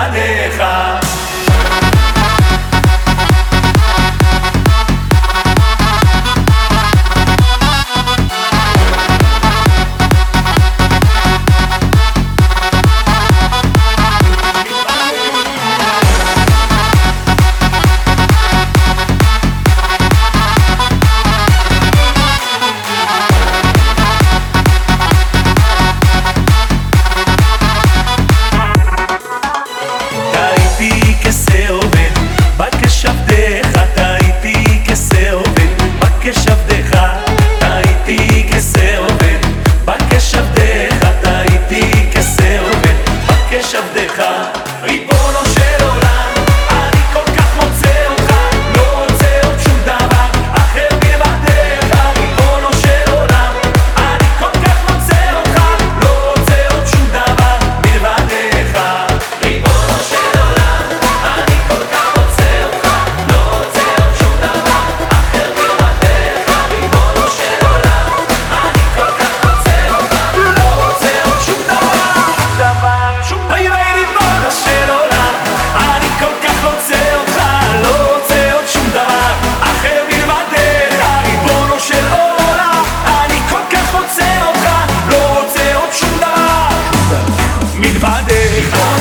מלבדך. ריבונו של עולם, אני כל כך מוצא אותך, לא רוצה עוד שום דבר אחר מלבדך. ריבונו של עולם, אני כל כך מוצא אותך, לא רוצה עוד שום דבר מלבדך. ריבונו של עולם, אני כל כך מוצא אותך, לא רוצה עוד שום דבר אחר מלבדך. ריבונו של עולם, אני כל כך מוצא אותך, לא רוצה עוד שום דבר, שום דבר. של עולם, אני כל כך רוצה אותך, לא רוצה עוד שום דבר אחר מלבדך. ריבונו של עולם, אני כל כך רוצה אותך, לא רוצה עוד שום דבר מלבדך.